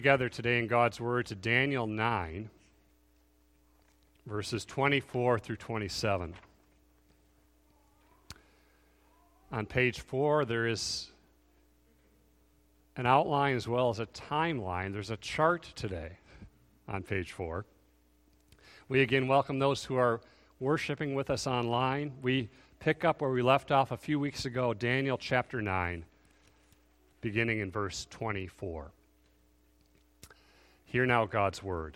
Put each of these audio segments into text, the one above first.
Together today in God's Word to Daniel 9, verses 24 through 27. On page 4, there is an outline as well as a timeline. There's a chart today on page 4. We again welcome those who are worshiping with us online. We pick up where we left off a few weeks ago, Daniel chapter 9, beginning in verse 24. Hear now God's word.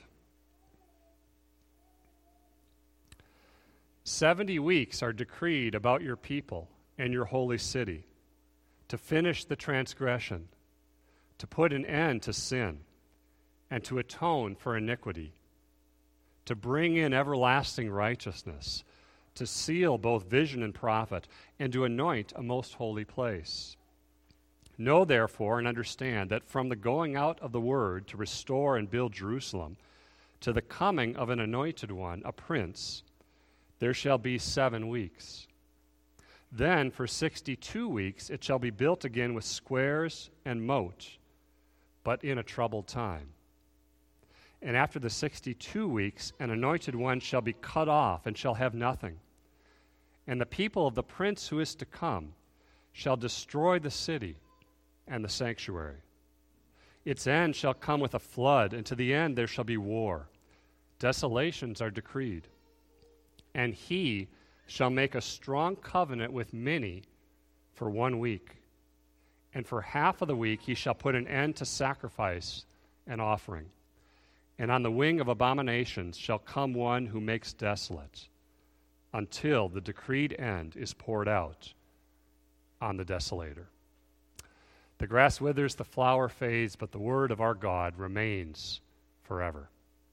70 weeks are decreed about your people and your holy city, to finish the transgression, to put an end to sin, and to atone for iniquity, to bring in everlasting righteousness, to seal both vision and prophet, and to anoint a most holy place. Know therefore and understand that from the going out of the word to restore and build Jerusalem, to the coming of an anointed one, a prince, there shall be 7 weeks. Then for 62 weeks it shall be built again with squares and moat, but in a troubled time. And after the 62 weeks an anointed one shall be cut off and shall have nothing. And the people of the prince who is to come shall destroy the city and the sanctuary. Its end shall come with a flood, and to the end there shall be war. Desolations are decreed. And he shall make a strong covenant with many for 1 week. And for half of the week he shall put an end to sacrifice and offering. And on the wing of abominations shall come one who makes desolate, until the decreed end is poured out on the desolator. The grass withers, the flower fades, but the word of our God remains forever.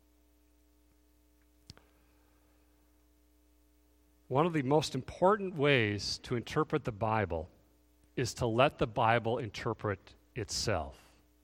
One of the most important ways to interpret the Bible is to let the Bible interpret itself,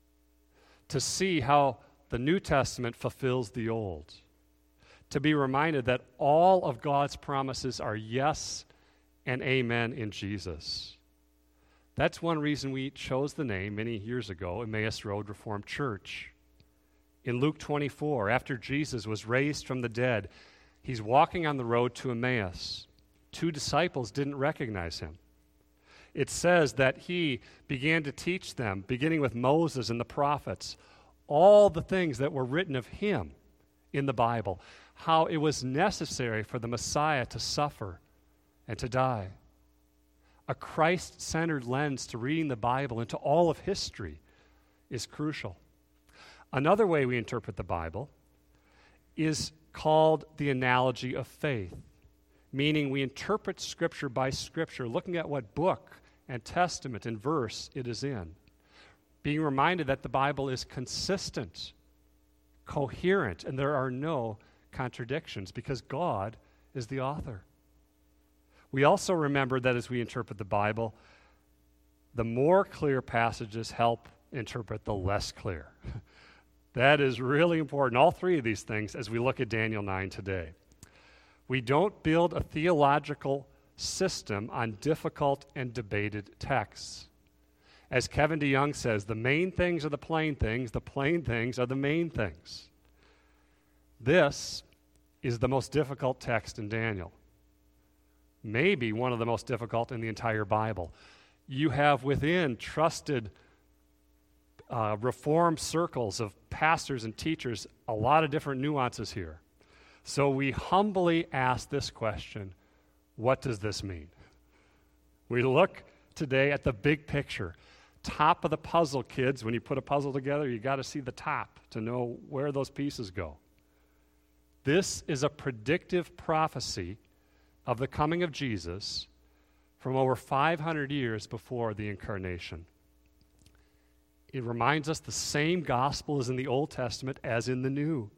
to see how the New Testament fulfills the Old, to be reminded that all of God's promises are yes and amen in Jesus. That's one reason we chose the name many years ago, Emmaus Road Reformed Church. In Luke 24, after Jesus was raised from the dead, he's walking on the road to Emmaus. 2 disciples didn't recognize him. It says that he began to teach them, beginning with Moses and the prophets, all the things that were written of him in the Bible, how it was necessary for the Messiah to suffer and to die. A Christ-centered lens to reading the Bible and to all of history is crucial. Another way we interpret the Bible is called the analogy of faith, meaning we interpret Scripture by Scripture, looking at what book and testament and verse it is in, being reminded that the Bible is consistent, coherent, and there are no contradictions because God is the author. We also remember that as we interpret the Bible, the more clear passages help interpret the less clear. That is really important, all 3 of these things, as we look at Daniel 9 today. We don't build a theological system on difficult and debated texts. As Kevin DeYoung says, the main things are the plain things are the main things. This is the most difficult text in Daniel. Maybe one of the most difficult in the entire Bible. You have within trusted Reformed circles of pastors and teachers a lot of different nuances here. So we humbly ask this question, what does this mean? We look today at the big picture. Top of the puzzle, kids. When you put a puzzle together, you got to see the top to know where those pieces go. This is a predictive prophecy of the coming of Jesus from over 500 years before the incarnation. It reminds us the same gospel is in the Old Testament as in the New.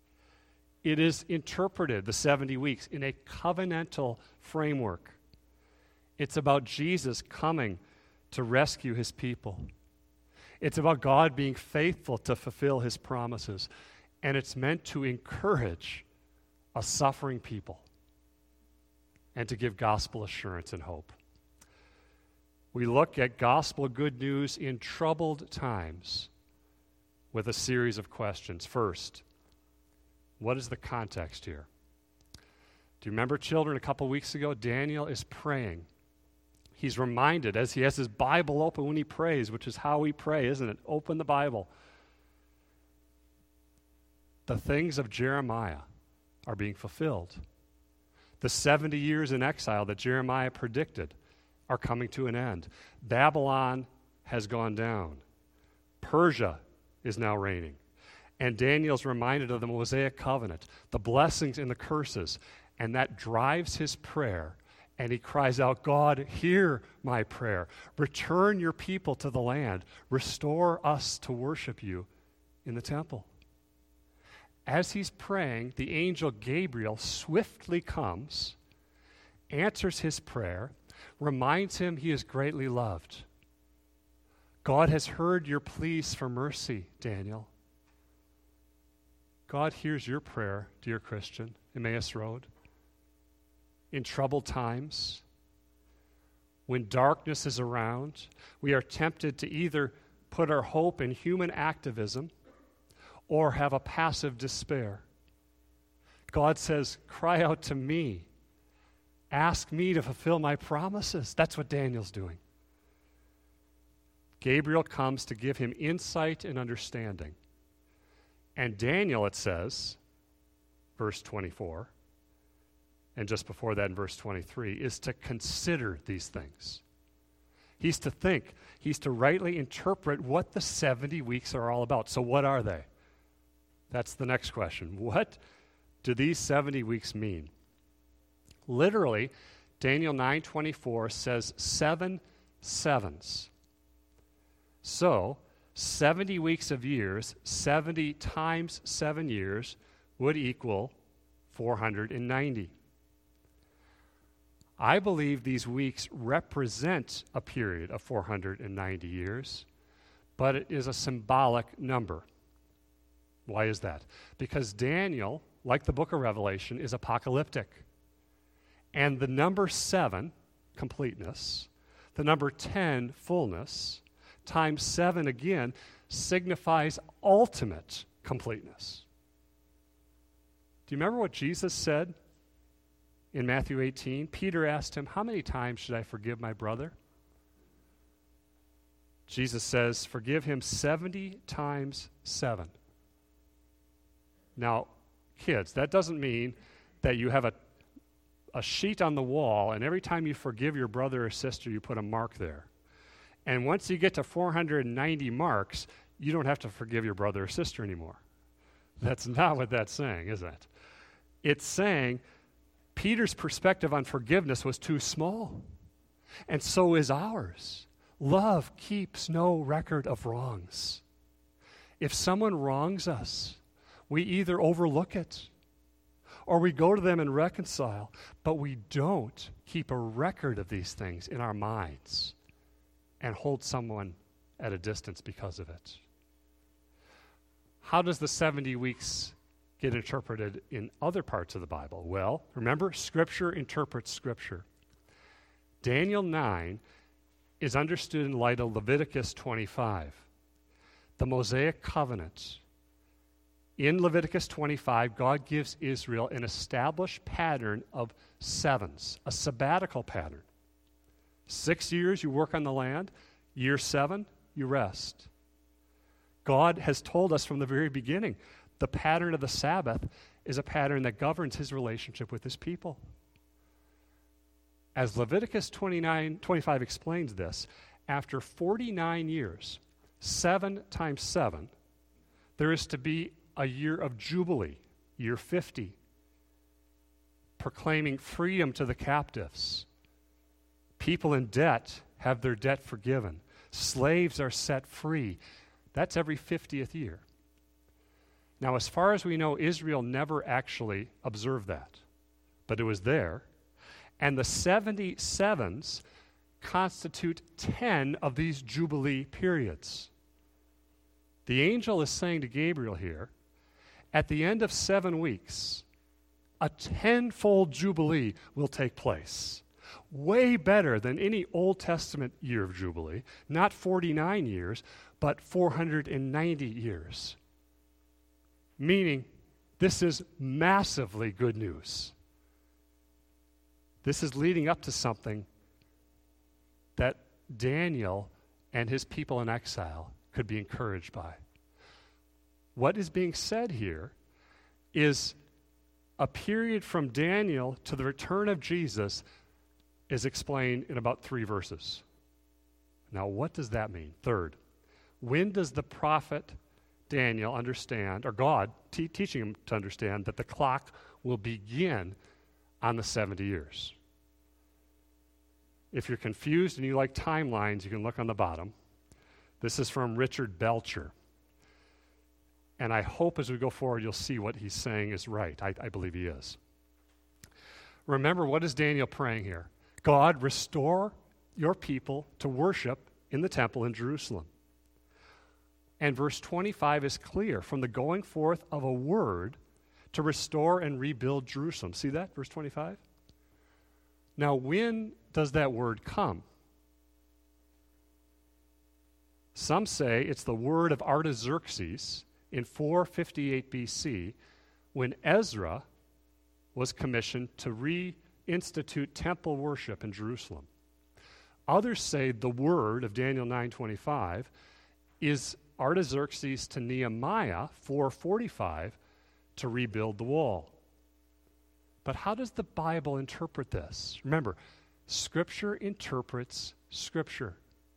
It is interpreted, the 70 weeks, in a covenantal framework. It's about Jesus coming to rescue his people. It's about God being faithful to fulfill his promises. And it's meant to encourage a suffering people and to give gospel assurance and hope. We look at gospel good news in troubled times with a series of questions. First, what is the context here? Do you remember, children, a couple weeks ago, Daniel is praying. He's reminded as he has his Bible open when he prays, which is how we pray, isn't it? Open the Bible. The things of Jeremiah are being fulfilled. The 70 years in exile that Jeremiah predicted are coming to an end. Babylon has gone down. Persia is now reigning. And Daniel's reminded of the Mosaic covenant, the blessings and the curses, and that drives his prayer. And he cries out, God, hear my prayer. Return your people to the land. Restore us to worship you in the temple. As he's praying, the angel Gabriel swiftly comes, answers his prayer, reminds him he is greatly loved. God has heard your pleas for mercy, Daniel. God hears your prayer, dear Christian, Emmaus Road. In troubled times, when darkness is around, we are tempted to either put our hope in human activism or have a passive despair. God says, cry out to me. Ask me to fulfill my promises. That's what Daniel's doing. Gabriel comes to give him insight and understanding. And Daniel, it says, verse 24, and just before that in verse 23, is to consider these things. He's to think. He's to rightly interpret what the 70 weeks are all about. So what are they? That's the next question. What do these 70 weeks mean? Literally, Daniel 9:24 says 7 sevens. So, 70 weeks of years, 70 times 7 years, would equal 490. I believe these weeks represent a period of 490 years, but it is a symbolic number. Why is that? Because Daniel, like the book of Revelation, is apocalyptic. And the number 7, completeness, the number 10, fullness, times 7 again, signifies ultimate completeness. Do you remember what Jesus said in Matthew 18? Peter asked him, how many times should I forgive my brother? Jesus says, forgive him 70 times 7. Now, kids, that doesn't mean that you have a sheet on the wall, and every time you forgive your brother or sister, you put a mark there. And once you get to 490 marks, you don't have to forgive your brother or sister anymore. That's not what that's saying, is it? It's saying Peter's perspective on forgiveness was too small, and so is ours. Love keeps no record of wrongs. If someone wrongs us, we either overlook it or we go to them and reconcile, but we don't keep a record of these things in our minds and hold someone at a distance because of it. How does the 70 weeks get interpreted in other parts of the Bible? Well, remember, Scripture interprets Scripture. Daniel 9 is understood in light of Leviticus 25, the Mosaic covenant. In Leviticus 25, God gives Israel an established pattern of sevens, a sabbatical pattern. 6 years you work on the land, year 7 you rest. God has told us from the very beginning the pattern of the Sabbath is a pattern that governs his relationship with his people. As Leviticus 25 explains this, after 49 years, 7 times 7, there is to be a year of Jubilee, year 50, proclaiming freedom to the captives. People in debt have their debt forgiven. Slaves are set free. That's every 50th year. Now, as far as we know, Israel never actually observed that, but it was there. And the 77s constitute 10 of these Jubilee periods. The angel is saying to Gabriel here, at the end of 7 weeks, a 10-fold Jubilee will take place. Way better than any Old Testament year of Jubilee, not 49 years, but 490 years. Meaning, this is massively good news. This is leading up to something that Daniel and his people in exile could be encouraged by. What is being said here is a period from Daniel to the return of Jesus is explained in about 3 verses. Now, what does that mean? Third, when does the prophet Daniel understand, or God teaching him to understand, that the clock will begin on the 70 years? If you're confused and you like timelines, you can look on the bottom. This is from Richard Belcher. And I hope as we go forward, you'll see what he's saying is right. I believe he is. Remember, what is Daniel praying here? God, restore your people to worship in the temple in Jerusalem. And verse 25 is clear, from the going forth of a word to restore and rebuild Jerusalem. See that, verse 25? Now, when does that word come? Some say it's the word of Artaxerxes in 458 BC, when Ezra was commissioned to reinstitute temple worship in Jerusalem. Others say the word of Daniel 9:25 is Artaxerxes to Nehemiah 445 to rebuild the wall. But how does the Bible interpret this? Remember, Scripture interprets Scripture.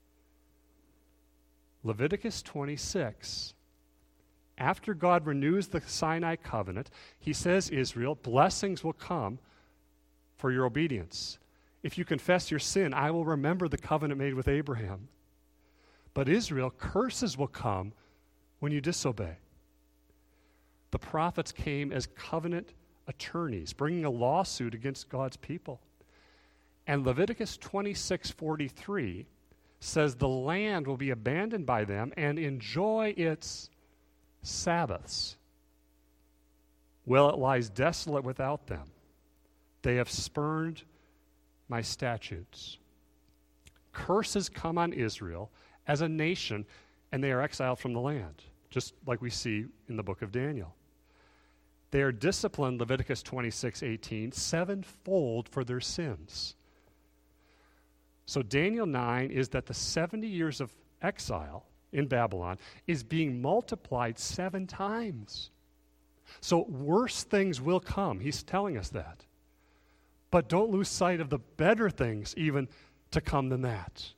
Leviticus 26, after God renews the Sinai covenant, he says, Israel, blessings will come for your obedience. If you confess your sin, I will remember the covenant made with Abraham. But Israel, curses will come when you disobey. The prophets came as covenant attorneys, bringing a lawsuit against God's people. And Leviticus 26:43 says the land will be abandoned by them and enjoy its Sabbaths. Well, it lies desolate without them. They have spurned my statutes. Curses come on Israel as a nation, and they are exiled from the land, just like we see in the book of Daniel. They are disciplined, Leviticus 26:18, sevenfold for their sins. So Daniel 9 is that the 70 years of exile in Babylon is being multiplied 7 times. So worse things will come. He's telling us that. But don't lose sight of the better things even to come than that.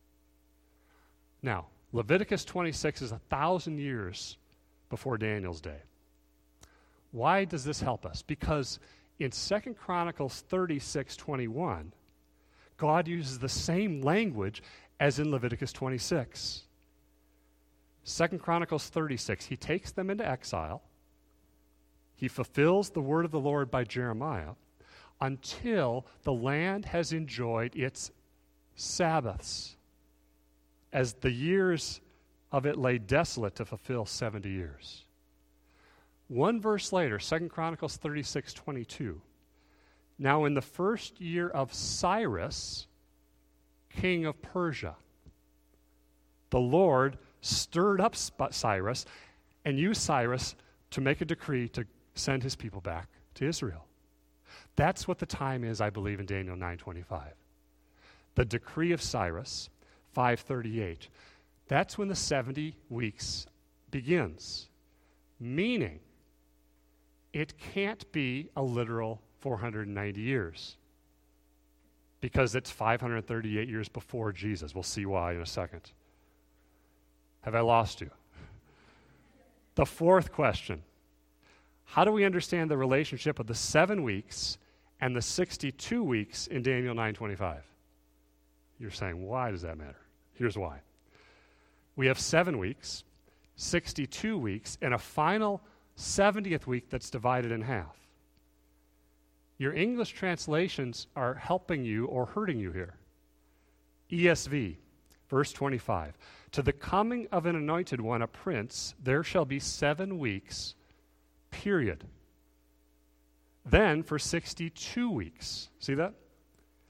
Now, Leviticus 26 is 1,000 years before Daniel's day. Why does this help us? Because in 2 Chronicles 36:21, God uses the same language as in Leviticus 26. 2 Chronicles 36, he takes them into exile. He fulfills the word of the Lord by Jeremiah until the land has enjoyed its Sabbaths, as the years of it lay desolate to fulfill 70 years. One verse later, 2 Chronicles 36:22, now in the first year of Cyrus, king of Persia, the Lord stirred up Cyrus and used Cyrus to make a decree to send his people back to Israel. That's what the time is, I believe, in Daniel 9:25. The decree of Cyrus, 538. That's when the 70 weeks begins, meaning it can't be a literal 490 years because it's 538 years before Jesus. We'll see why in a second. Have I lost you? The fourth question, how do we understand the relationship of the 7 weeks and the 62 weeks in Daniel 9:25? You're saying, why does that matter? Here's why. We have 7 weeks, 62 weeks, and a final 70th week that's divided in half. Your English translations are helping you or hurting you here. ESV, verse 25. To the coming of an anointed one, a prince, there shall be 7 weeks, period. Then for 62 weeks. See that?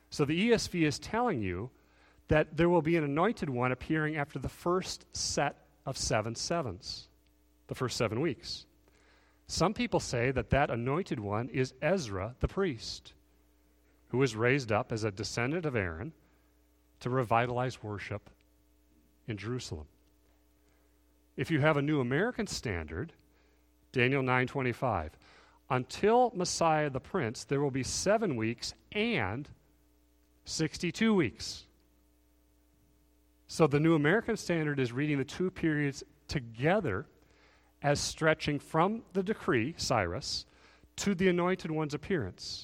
So the ESV is telling you that there will be an anointed one appearing after the first set of 7 sevens, the first 7 weeks. Some people say that that anointed one is Ezra the priest, who was raised up as a descendant of Aaron to revitalize worship in Jerusalem. If you have a New American Standard, Daniel 9:25, until Messiah the Prince, there will be 7 weeks and 62 weeks. So the New American Standard is reading the 2 periods together as stretching from the decree, Cyrus, to the Anointed One's appearance.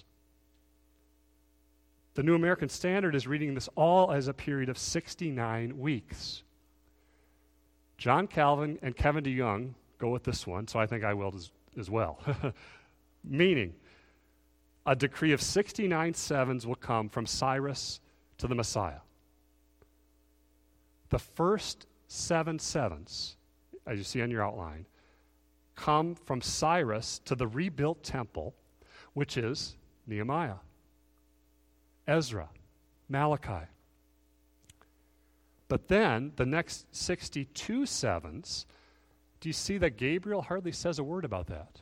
The New American Standard is reading this all as a period of 69 weeks. John Calvin and Kevin DeYoung go with this one, so I think I will as well. Meaning, a decree of 69 sevens will come from Cyrus to the Messiah. The first 7 sevens, as you see on your outline, come from Cyrus to the rebuilt temple, which is Nehemiah, Ezra, Malachi. But then, the next 62 sevens, do you see that Gabriel hardly says a word about that?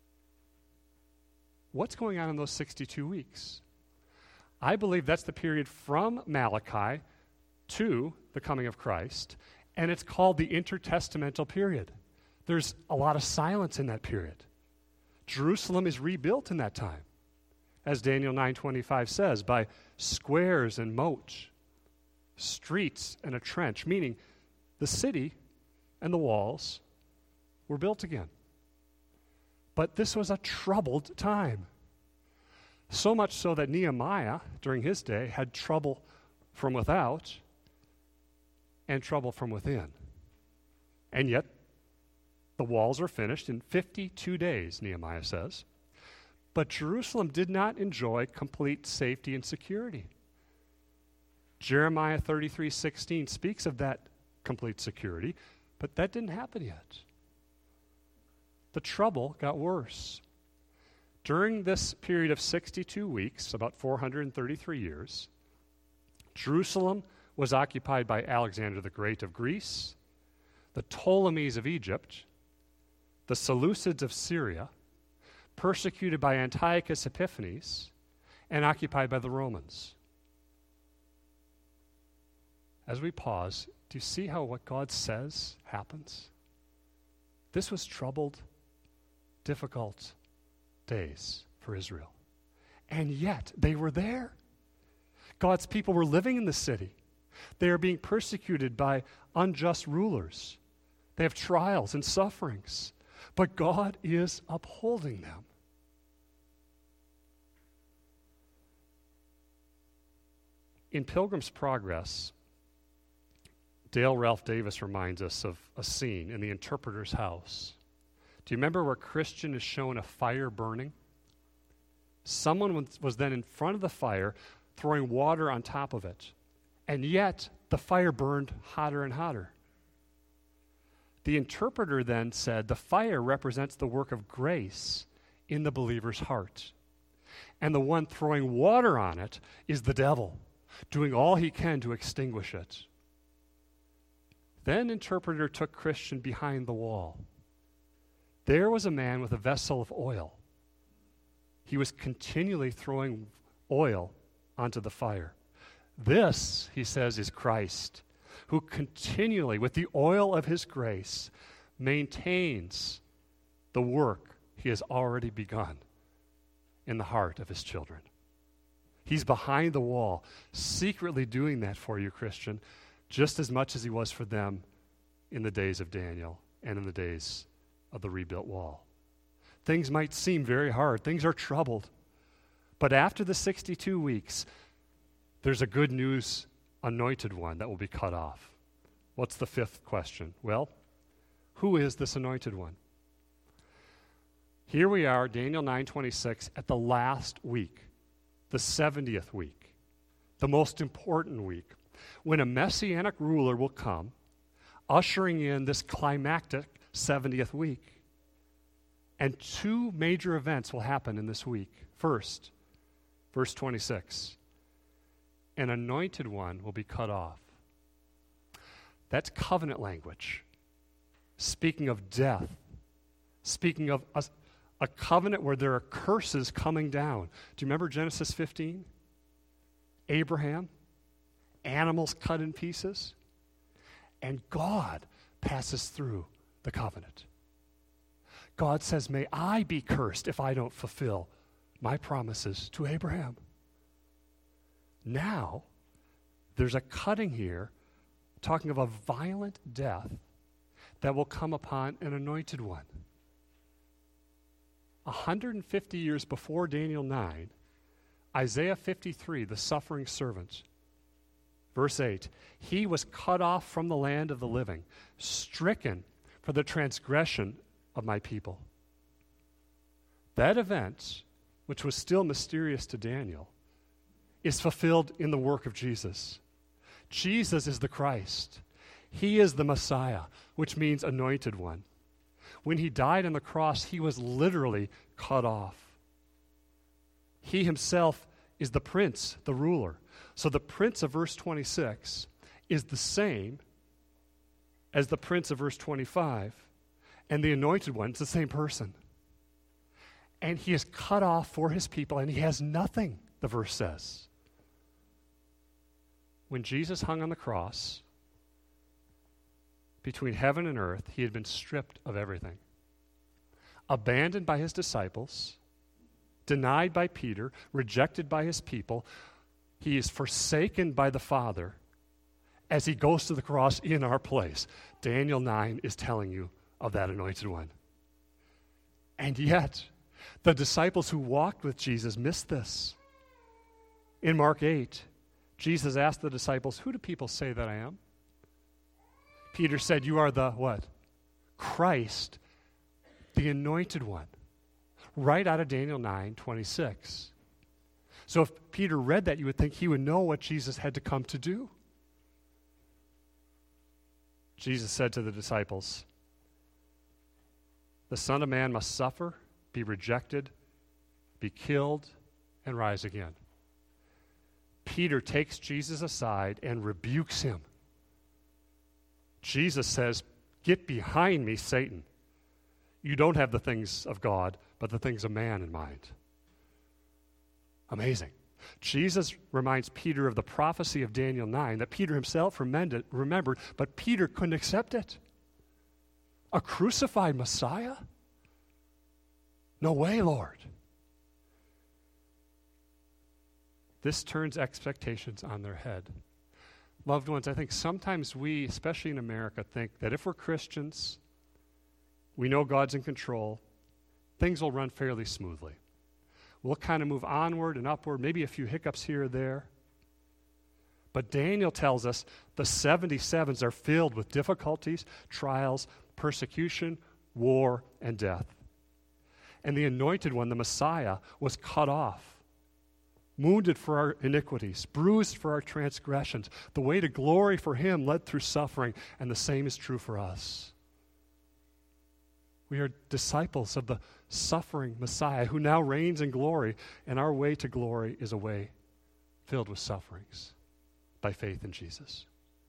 What's going on in those 62 weeks? I believe that's the period from Malachi to the coming of Christ, and it's called the intertestamental period. There's a lot of silence in that period. Jerusalem is rebuilt in that time, as Daniel 9:25 says, by squares and moat, streets and a trench, meaning the city and the walls were built again. But this was a troubled time. So much so that Nehemiah, during his day, had trouble from without and trouble from within. And yet, the walls are finished in 52 days, Nehemiah says. But Jerusalem did not enjoy complete safety and security. Jeremiah 33:16 speaks of that complete security, but that didn't happen yet. The trouble got worse. During this period of 62 weeks, about 433 years, Jerusalem was occupied by Alexander the Great of Greece, the Ptolemies of Egypt, the Seleucids of Syria, persecuted by Antiochus Epiphanes, and occupied by the Romans. As we pause, do you see how what God says happens? This was troubled, difficult days for Israel. And yet, they were there. God's people were living in the city. They are being persecuted by unjust rulers. They have trials and sufferings. But God is upholding them. In Pilgrim's Progress, Dale Ralph Davis reminds us of a scene in the interpreter's house. Do you remember where Christian is shown a fire burning? Someone was then in front of the fire throwing water on top of it, and yet the fire burned hotter and hotter. The interpreter then said the fire represents the work of grace in the believer's heart, and the one throwing water on it is the devil, doing all he can to extinguish it. Then interpreter took Christian behind the wall. There was a man with a vessel of oil. He was continually throwing oil onto the fire. This, he says, is Christ, who continually, with the oil of his grace, maintains the work he has already begun in the heart of his children. He's behind the wall, secretly doing that for you, Christian, just as much as he was for them in the days of Daniel and in the days of the rebuilt wall. Things might seem very hard. Things are troubled. But after the 62 weeks, there's a good news anointed one that will be cut off. What's the 5th question? Well, who is this anointed one? Here we are, Daniel 9:26, at the last week, the 70th week, the most important week, when a messianic ruler will come, ushering in this climactic 70th week. And 2 major events will happen in this week. First, verse 26. an anointed one will be cut off. That's covenant language. Speaking of death, speaking of a covenant where there are curses coming down. Do you remember Genesis 15? Abraham, animals cut in pieces, and God passes through the covenant. God says, may I be cursed if I don't fulfill my promises to Abraham. Now, there's a cutting here, talking of a violent death that will come upon an anointed one. 150 years before Daniel 9, Isaiah 53, the suffering servant, verse 8, he was cut off from the land of the living, stricken for the transgression of my people. That event, which was still mysterious to Daniel, is fulfilled in the work of Jesus. Jesus is the Christ. He is the Messiah, which means anointed one. When he died on the cross, he was literally cut off. He himself is the prince, the ruler. So the prince of verse 26 is the same as the prince of verse 25, and the anointed one is the same person. And he is cut off for his people, and he has nothing, the verse says. When Jesus hung on the cross, between heaven and earth, he had been stripped of everything. Abandoned by his disciples, denied by Peter, rejected by his people, he is forsaken by the Father as he goes to the cross in our place. Daniel 9 is telling you of that anointed one. And yet, the disciples who walked with Jesus missed this. In Mark 8, Jesus asked the disciples, who do people say that I am? Peter said, you are the what? Christ, the anointed one. Right out of Daniel 9:26. So if Peter read that, you would think he would know what Jesus had to come to do. Jesus said to the disciples, the Son of Man must suffer, be rejected, be killed, and rise again. Peter takes Jesus aside and rebukes him. Jesus says, get behind me, Satan. You don't have the things of God, but the things of man in mind. Amazing. Jesus reminds Peter of the prophecy of Daniel 9 that Peter himself remembered, but Peter couldn't accept it. A crucified Messiah? No way, Lord. This turns expectations on their head. Loved ones, I think sometimes we, especially in America, think that if we're Christians, we know God's in control, things will run fairly smoothly. We'll kind of move onward and upward, maybe a few hiccups here or there. But Daniel tells us the 77s are filled with difficulties, trials, persecution, war, and death. And the anointed one, the Messiah, was cut off, wounded for our iniquities, bruised for our transgressions. The way to glory for him led through suffering, and the same is true for us. We are disciples of the suffering Messiah who now reigns in glory, and our way to glory is a way filled with sufferings by faith in Jesus.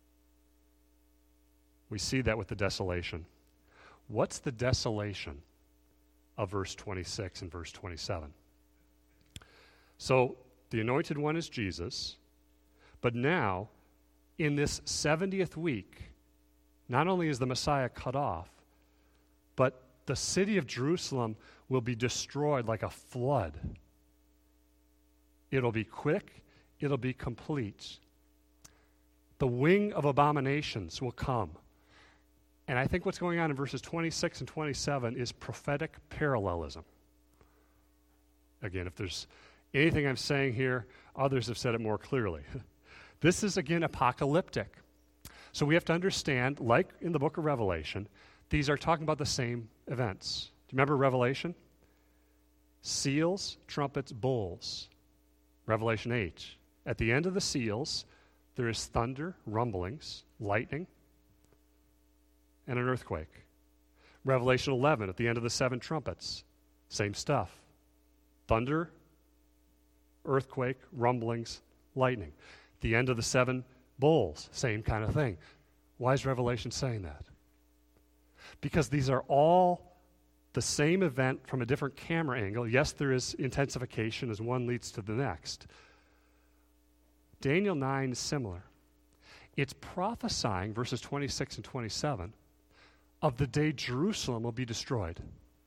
We see that with the desolation. What's the desolation of verse 26 and verse 27? So, the anointed one is Jesus, but now, in this 70th week, not only is the Messiah cut off, but the city of Jerusalem will be destroyed like a flood. It'll be quick, it'll be complete. The wing of abominations will come. And I think what's going on in verses 26 and 27 is prophetic parallelism. Again, if there's anything I'm saying here, others have said it more clearly. This is, again, apocalyptic. So we have to understand, like in the book of Revelation, these are talking about the same events. Do you remember Revelation? Seals, trumpets, bowls. Revelation 8. At the end of the seals, there is thunder, rumblings, lightning, and an earthquake. Revelation 11, at the end of the 7 trumpets, same stuff. Thunder, earthquake, rumblings, lightning. The end of the 7 bowls, same kind of thing. Why is Revelation saying that? Because these are all the same event from a different camera angle. Yes, there is intensification as one leads to the next. Daniel 9 is similar. It's prophesying, verses 26 and 27, of the day Jerusalem will be destroyed.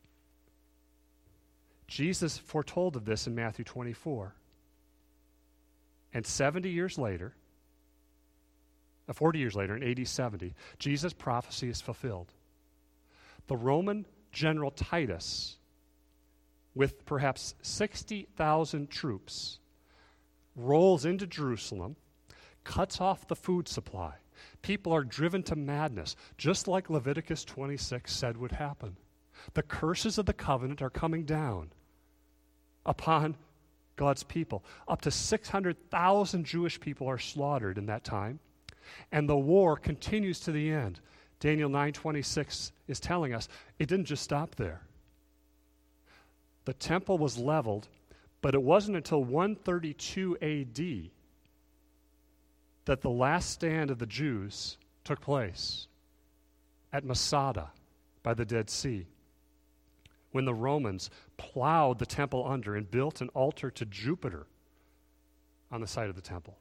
Jesus foretold of this in Matthew 24. And 40 years later, in AD 70, Jesus' prophecy is fulfilled. The Roman general Titus, with perhaps 60,000 troops, rolls into Jerusalem, cuts off the food supply. People are driven to madness, just like Leviticus 26 said would happen. The curses of the covenant are coming down upon God's people. Up to 600,000 Jewish people are slaughtered in that time, and the war continues to the end. Daniel 9:26 is telling us it didn't just stop there. The temple was leveled, but it wasn't until 132 AD that the last stand of the Jews took place at Masada by the Dead Sea, when the Romans plowed the temple under and built an altar to Jupiter on the site of the temple.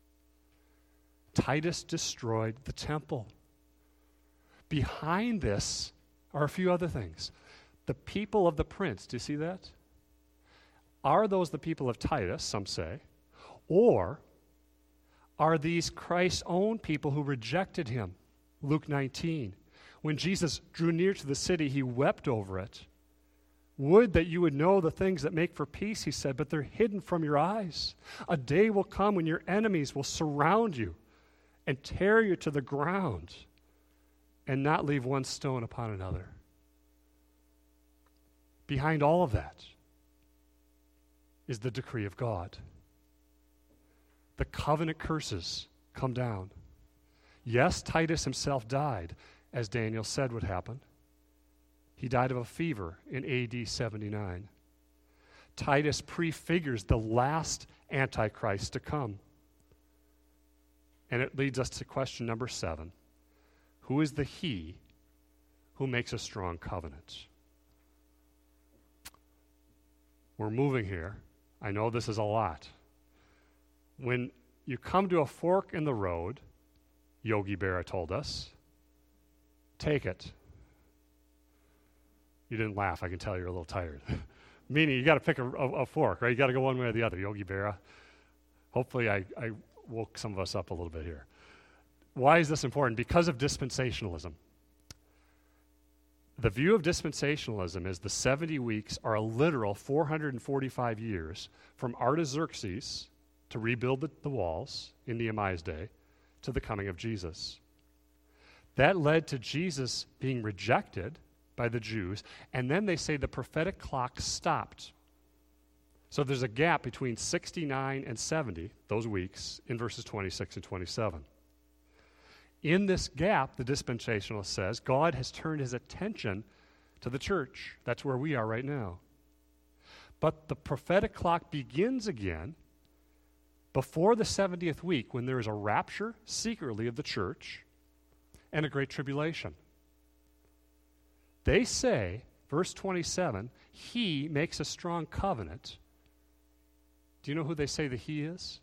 Titus destroyed the temple. Behind this are a few other things. The people of the prince, do you see that? Are those the people of Titus, some say? Or are these Christ's own people who rejected him? Luke 19. When Jesus drew near to the city, he wept over it. Would that you would know the things that make for peace, he said, but they're hidden from your eyes. A day will come when your enemies will surround you and tear you to the ground and not leave one stone upon another. Behind all of that is the decree of God. The covenant curses come down. Yes, Titus himself died, as Daniel said would happen. He died of a fever in AD 79. Titus prefigures the last Antichrist to come. And it leads us to question number 7. Who is the he who makes a strong covenant? We're moving here. I know this is a lot. When you come to a fork in the road, Yogi Berra told us, take it. You didn't laugh. I can tell you're a little tired. Meaning you got to pick a fork, right? You got to go one way or the other, Yogi Berra. Hopefully I woke some of us up a little bit here. Why is this important? Because of dispensationalism. The view of dispensationalism is the 70 weeks are a literal 445 years from Artaxerxes to rebuild the walls in Nehemiah's day to the coming of Jesus. That led to Jesus being rejected by the Jews, and then they say the prophetic clock stopped. So there's a gap between 69 and 70, those weeks, in verses 26 and 27. In this gap, the dispensationalist says, God has turned his attention to the church. That's where we are right now. But the prophetic clock begins again before the 70th week, when there is a rapture secretly of the church and a great tribulation. They say, verse 27, he makes a strong covenant. Do you know who they say that he is?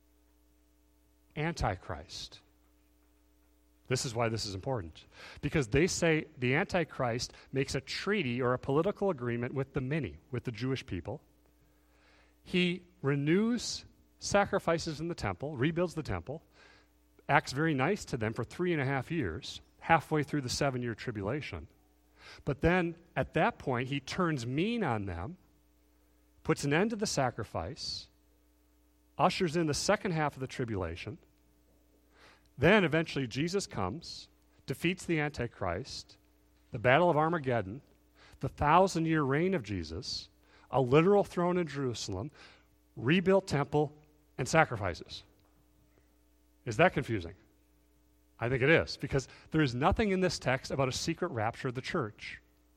Antichrist. This is why this is important. Because they say the Antichrist makes a treaty or a political agreement with the many, with the Jewish people. He renews sacrifices in the temple, rebuilds the temple, acts very nice to them for 3.5 years, halfway through the 7-year tribulation. But then, at that point, he turns mean on them, puts an end to the sacrifice, ushers in the second half of the tribulation. Then, eventually, Jesus comes, defeats the Antichrist, the Battle of Armageddon, the 1,000-year reign of Jesus, a literal throne in Jerusalem, rebuilt temple, and sacrifices. Is that confusing? I think it is, because there is nothing in this text about a secret rapture of the church.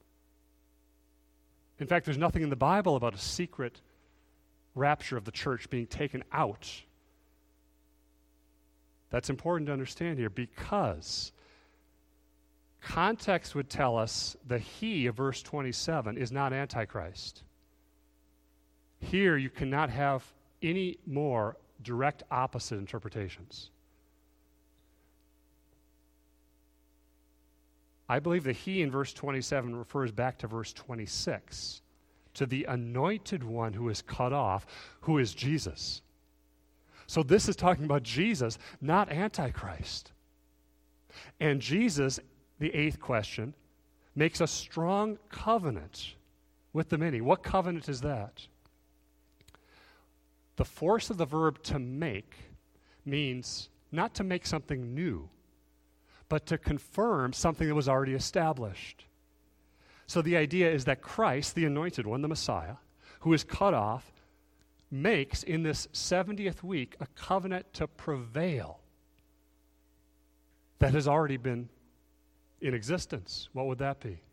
In fact, there's nothing in the Bible about a secret rapture of the church being taken out That's important to understand here because context would tell us the he of verse 27 is not Antichrist. Here you cannot have any more direct opposite interpretations. I believe the he in verse 27 refers back to verse 26, to the anointed one who is cut off, who is Jesus. So this is talking about Jesus, not Antichrist. And Jesus, the eighth question, makes a strong covenant with the many. What covenant is that? The force of the verb to make means not to make something new, but to confirm something that was already established. So the idea is that Christ, the anointed one, the Messiah, who is cut off, makes in this 70th week a covenant to prevail that has already been in existence. What would that be?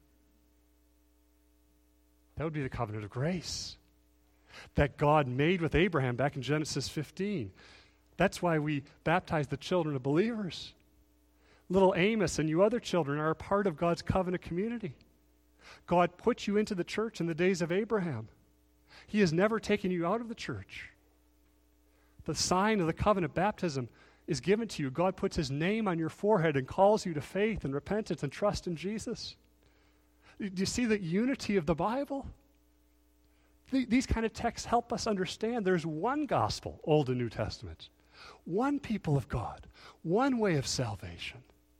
That would be the covenant of grace that God made with Abraham back in Genesis 15. That's why we baptize the children of believers. Little Amos and you other children are a part of God's covenant community. God put you into the church in the days of Abraham. He has never taken you out of the church. The sign of the covenant baptism is given to you. God puts his name on your forehead and calls you to faith and repentance and trust in Jesus. Do you see the unity of the Bible? These kind of texts help us understand there's one gospel, Old and New Testament, one people of God, one way of salvation.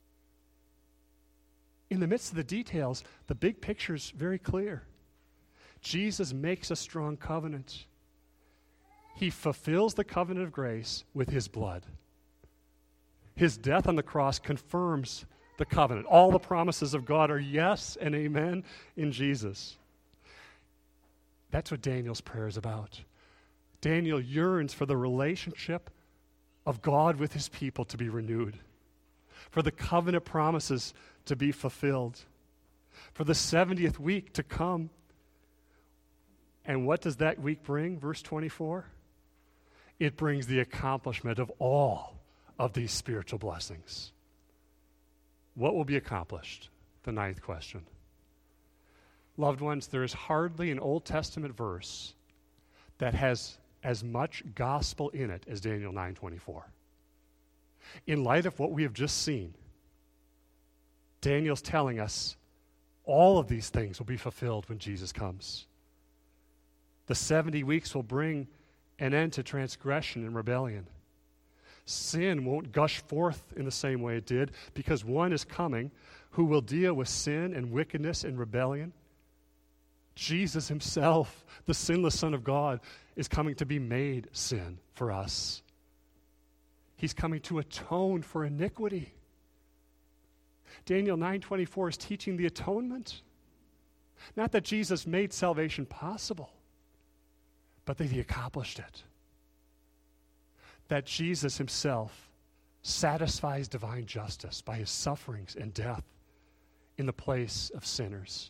In the midst of the details, the big picture is very clear. Jesus makes a strong covenant. He fulfills the covenant of grace with his blood. His death on the cross confirms the covenant. All the promises of God are yes and amen in Jesus. That's what Daniel's prayer is about. Daniel yearns for the relationship of God with his people to be renewed, for the covenant promises to be fulfilled, for the 70th week to come. And what does that week bring? Verse 24. It brings the accomplishment of all of these spiritual blessings. What will be accomplished? The ninth question. Loved ones, there is hardly an Old Testament verse that has as much gospel in it as Daniel 9:24. In light of what we have just seen, Daniel's telling us all of these things will be fulfilled when Jesus comes. The 70 weeks will bring an end to transgression and rebellion. Sin won't gush forth in the same way it did because one is coming who will deal with sin and wickedness and rebellion. Jesus himself, the sinless Son of God, is coming to be made sin for us. He's coming to atone for iniquity. Daniel 9:24 is teaching the atonement. Not that Jesus made salvation possible, but that he accomplished it. That Jesus himself satisfies divine justice by his sufferings and death in the place of sinners.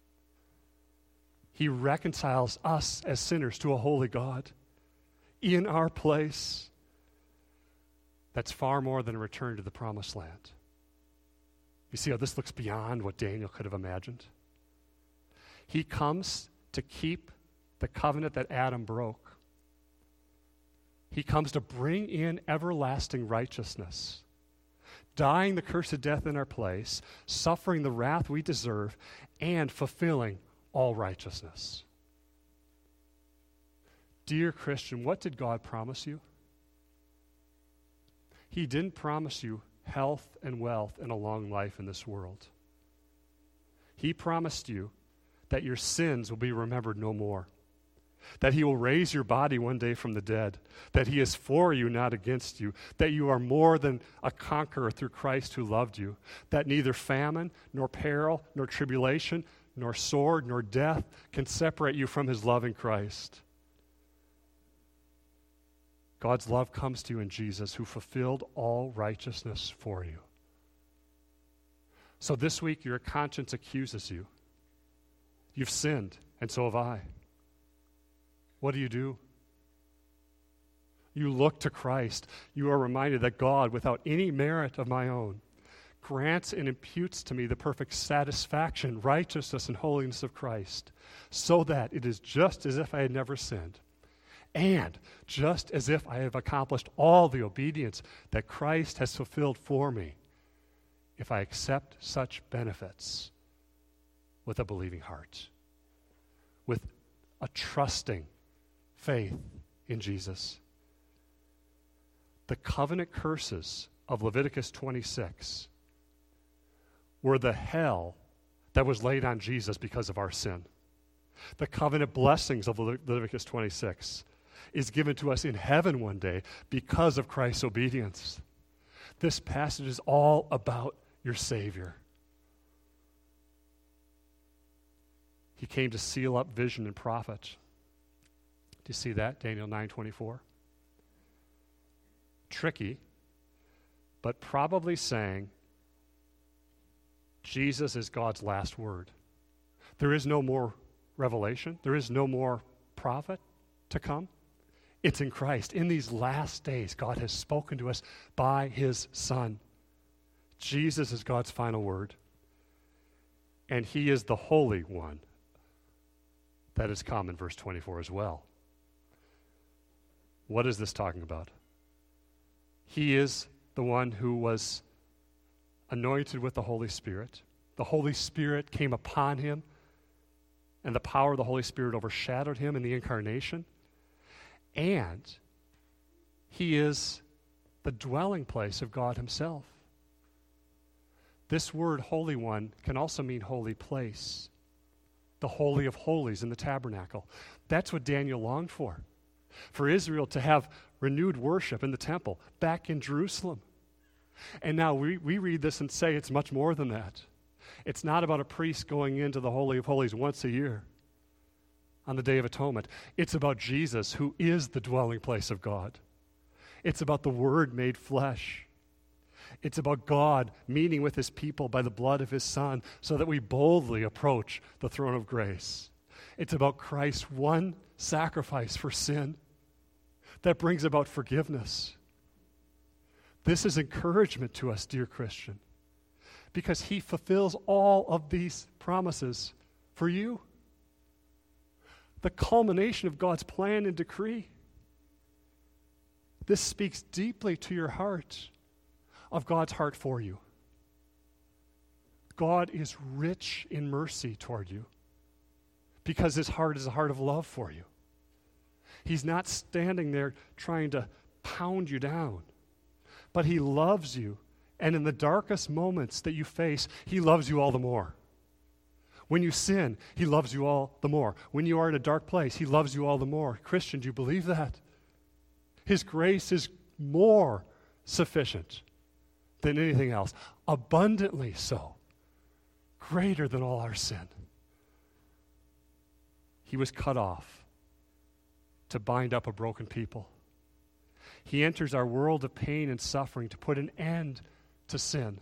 He reconciles us as sinners to a holy God in our place. That's far more than a return to the promised land. You see how this looks beyond what Daniel could have imagined? He comes to keep the covenant that Adam broke. He comes to bring in everlasting righteousness, dying the cursed death in our place, suffering the wrath we deserve, and fulfilling all righteousness. Dear Christian, what did God promise you? He didn't promise you health and wealth and a long life in this world. He promised you that your sins will be remembered no more, that he will raise your body one day from the dead, that he is for you, not against you, that you are more than a conqueror through Christ who loved you, that neither famine, nor peril, nor tribulation, nor sword, nor death can separate you from his love in Christ. God's love comes to you in Jesus, who fulfilled all righteousness for you. So this week, your conscience accuses you. You've sinned, and so have I. What do? you look to Christ, you are reminded that God, without any merit of my own, grants and imputes to me the perfect satisfaction, righteousness, and holiness of Christ, so that it is just as if I had never sinned, and just as if I have accomplished all the obedience that Christ has fulfilled for me, if I accept such benefits with a believing heart, with a trusting faith in Jesus. The covenant curses of Leviticus 26 were the hell that was laid on Jesus because of our sin. The covenant blessings of Leviticus 26 is given to us in heaven one day because of Christ's obedience. This passage is all about your Savior. He came to seal up vision and prophet. Do you see that? Daniel 9:24. Tricky, but probably saying Jesus is God's last word. There is no more revelation. There is no more prophet to come. It's in Christ. In these last days, God has spoken to us by his Son. Jesus is God's final word. And he is the Holy One that has come in verse 24 as well. What is this talking about? He is the one who was anointed with the Holy Spirit. The Holy Spirit came upon him, and the power of the Holy Spirit overshadowed him in the incarnation. And he is the dwelling place of God himself. This word, Holy One, can also mean holy place. The Holy of Holies in the tabernacle. That's what Daniel longed for Israel to have renewed worship in the temple back in Jerusalem. And now we read this and say it's much more than that. It's not about a priest going into the Holy of Holies once a year on the Day of Atonement. It's about Jesus, who is the dwelling place of God. It's about the Word made flesh. It's about God meeting with his people by the blood of his Son so that we boldly approach the throne of grace. It's about Christ's one sacrifice for sin that brings about forgiveness. This is encouragement to us, dear Christian, because he fulfills all of these promises for you. The culmination of God's plan and decree. This speaks deeply to your heart, of God's heart for you. God is rich in mercy toward you because his heart is a heart of love for you. He's not standing there trying to pound you down, but he loves you, and in the darkest moments that you face, he loves you all the more. When you sin, he loves you all the more. When you are in a dark place, he loves you all the more. Christian, do you believe that? His grace is more sufficient than anything else, abundantly so, greater than all our sin. He was cut off to bind up a broken people. He enters our world of pain and suffering to put an end to sin.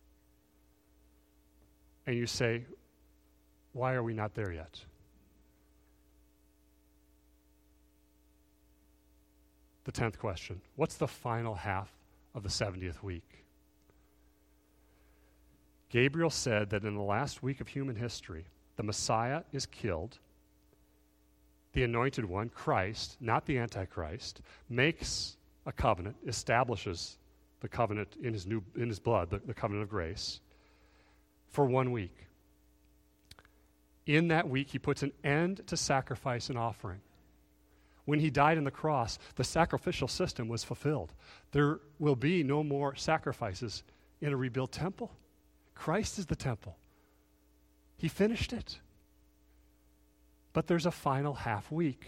And you say, why are we not there yet? The 10th question, what's the final half of the 70th week? Gabriel said that in the last week of human history, the Messiah is killed. The anointed one, Christ, not the Antichrist, makes a covenant, establishes the covenant in his blood, the covenant of grace, for 1 week. In that week, he puts an end to sacrifice and offering. When he died on the cross, the sacrificial system was fulfilled. There will be no more sacrifices in a rebuilt temple. Christ is the temple. He finished it. But there's a final half week.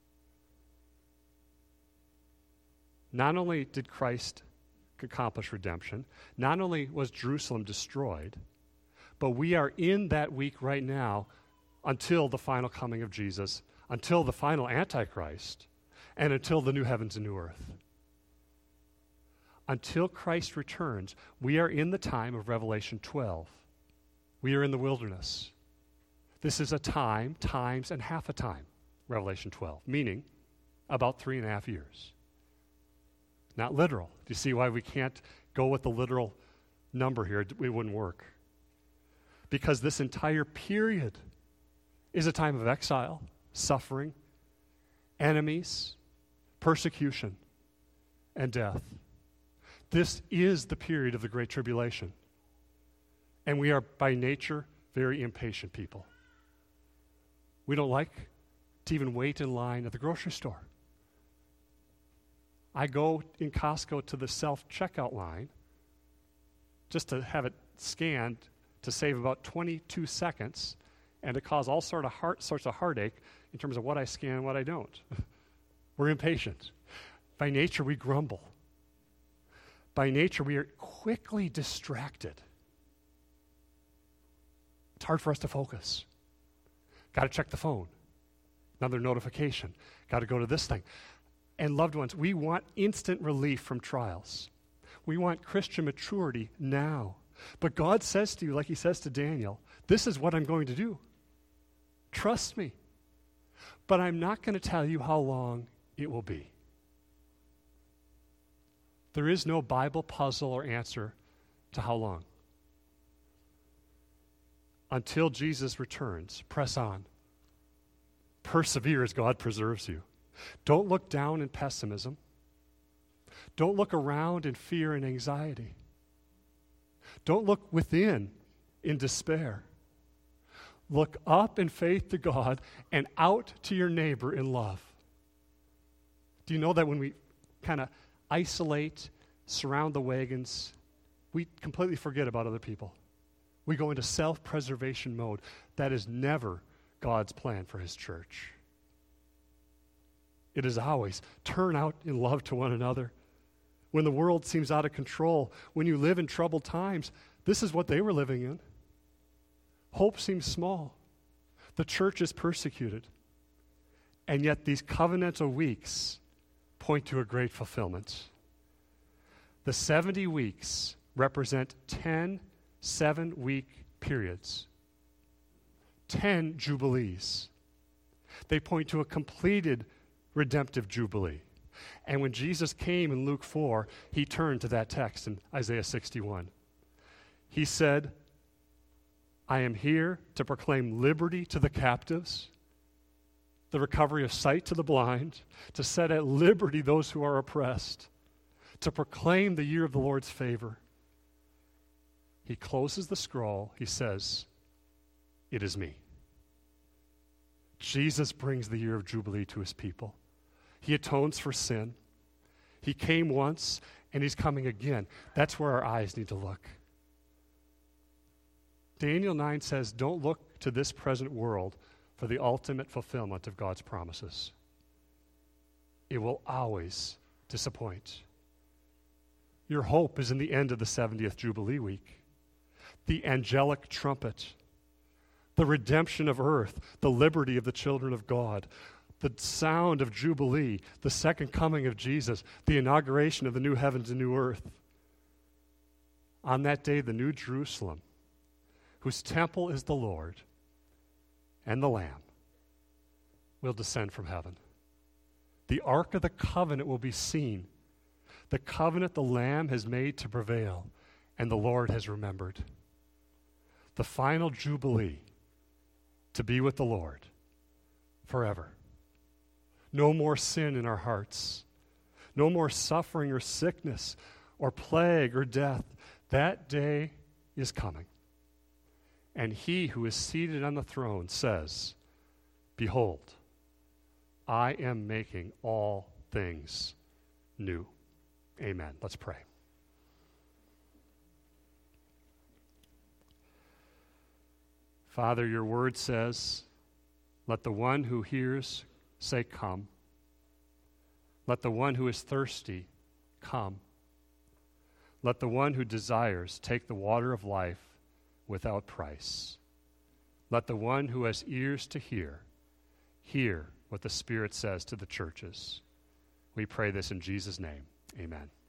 Not only did Christ accomplish redemption, not only was Jerusalem destroyed, but we are in that week right now until the final coming of Jesus, until the final Antichrist, and until the new heavens and new earth. Until Christ returns, we are in the time of Revelation 12. We are in the wilderness. This is a time, times, and half a time, Revelation 12, meaning about 3.5 years. not literal. Do you see why we can't go with the literal number here? It wouldn't work. Because this entire period is a time of exile, suffering, enemies, persecution, and death. This is the period of the Great Tribulation. And we are, by nature, very impatient people. We don't like to even wait in line at the grocery store. I go in Costco to the self-checkout line just to have it scanned to save about 22 seconds and to cause all sorts of heartache in terms of what I scan and what I don't. We're impatient. By nature, we grumble. By nature, we are quickly distracted. It's hard for us to focus. Got to check the phone. Another notification. Got to go to this thing. And loved ones, we want instant relief from trials. We want Christian maturity now. But God says to you, like he says to Daniel, this is what I'm going to do. Trust me. But I'm not going to tell you how long it will be. There is no Bible puzzle or answer to how long. Until Jesus returns, press on. Persevere as God preserves you. Don't look down in pessimism. Don't look around in fear and anxiety. Don't look within in despair. Look up in faith to God and out to your neighbor in love. Do you know that when we kind of isolate, surround the wagons, we completely forget about other people? We go into self-preservation mode. That is never God's plan for his church. It is always turn out in love to one another. When the world seems out of control, when you live in troubled times, this is what they were living in. Hope seems small. The church is persecuted. And yet these covenantal weeks point to a great fulfillment. The 70 weeks represent 10 7-week periods. 10 jubilees. They point to a completed redemptive jubilee. And when Jesus came in Luke 4, he turned to that text in Isaiah 61. He said, I am here to proclaim liberty to the captives, the recovery of sight to the blind, to set at liberty those who are oppressed, to proclaim the year of the Lord's favor. He closes the scroll. He says, it is me. Jesus brings the year of Jubilee to his people. He atones for sin. He came once, and he's coming again. That's where our eyes need to look. Daniel 9 says, don't look to this present world for the ultimate fulfillment of God's promises. It will always disappoint. Your hope is in the end of the 70th Jubilee week. The angelic trumpet, the redemption of earth, the liberty of the children of God, the sound of Jubilee, the second coming of Jesus, the inauguration of the new heavens and new earth. On that day, the new Jerusalem, whose temple is the Lord and the Lamb, will descend from heaven. The Ark of the Covenant will be seen. The covenant the Lamb has made to prevail, and the Lord has remembered. The final Jubilee to be with the Lord forever. No more sin in our hearts. No more suffering or sickness or plague or death. That day is coming. And he who is seated on the throne says, behold, I am making all things new. Amen. Let's pray. Father, your word says, let the one who hears say, come. Let the one who is thirsty come. Let the one who desires take the water of life without price. Let the one who has ears to hear what the Spirit says to the churches. We pray this in Jesus' name. Amen.